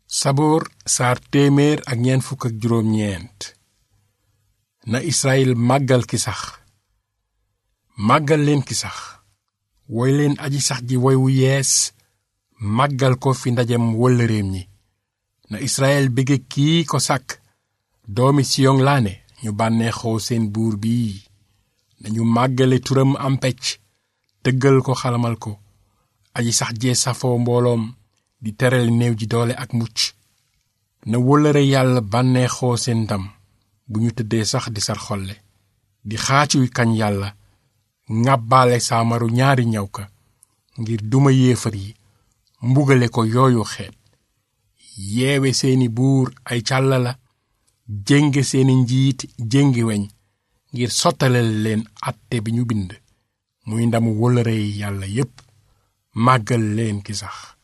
saboor saar téeméer ak ñeent fukk ak juróom ñeent. na Israyil màggal ki sax. màggal leen ki sax, woy leen aji sax ji woy wu yees, màggal ko fi ndajem wëllëreem ñi. na Israyil bége kii ko sàkk, doomi Siyon laane ñu bànneexoo seen buur bii. nañu màggale turam am pecc, tëggal ko xalamal ko, aji sax jee safoo mbooloom, di teral néew ji doole ak mucc. na wóllëre yàlla bànneexoo seen ndam, bu ñu tëddee sax di sar xolle, di xaacuy kañ yàlla, ŋàbbaale saamaru ñaari ñaw ka, ngir duma yéefar yi, mbugale ko yooyu xeet. yeewe seeni buur ay càlla la, jénge seeni njiit jéngi weñ, ngir sottaleel leen àtte bi ñu bind, muy ndamu wóllëre yàlla yépp. màggal leen ki sax.